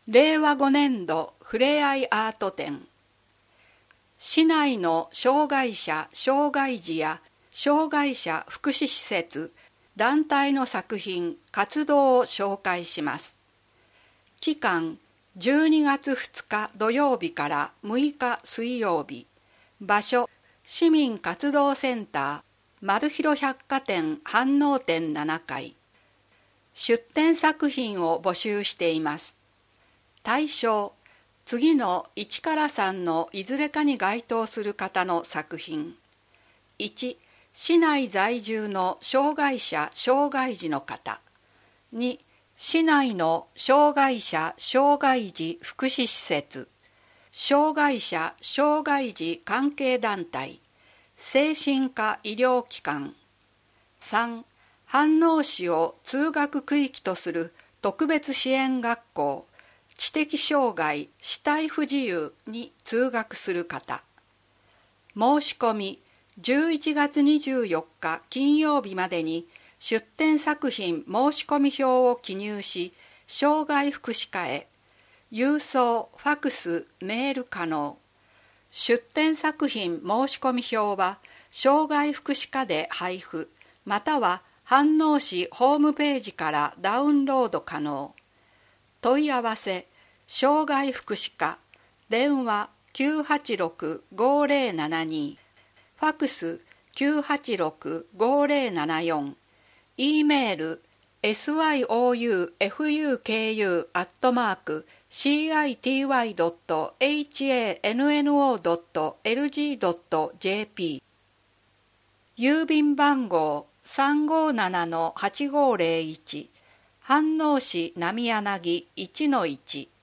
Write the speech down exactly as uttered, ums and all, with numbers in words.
れいわごねんどふれあいアート展。市内の障害者・障害児や障害者福祉施設、団体の作品・活動を紹介します。期間じゅうにがつふつか土曜日からむいか水曜日。場所市民活動センターマルヒロ百貨店飯能店ななかい。出展作品を募集しています。対象、次のいちからさんのいずれかに該当する方の作品。いち、市内在住の障害者・障害児の方。に、市内の障害者・障害児福祉施設、障害者・障害児関係団体、精神科医療機関。さん、飯能市を通学区域とする特別支援学校、知的障害・肢体不自由に通学する方。申し込みじゅういちがつにじゅうよっか金曜日までに出展作品申し込み票を記入し、障害福祉課へ。郵送、ファクス、メール可能。出展作品申し込み票は障害福祉課で配布、または飯能市ホームページからダウンロード可能。問い合わせ、障害福祉課、電話きゅうはちろくごぜろななに、ファクスきゅうはちろくごぜろななよん、E メール エスワイオーユーエフユーケーユー アットマーク シーアイティーワイドットエイチエーエヌエヌオードットエルジードットジェーピー。 郵便番号 さんごーななのはちごーぜろいち、飯能市浪柳 いちのいち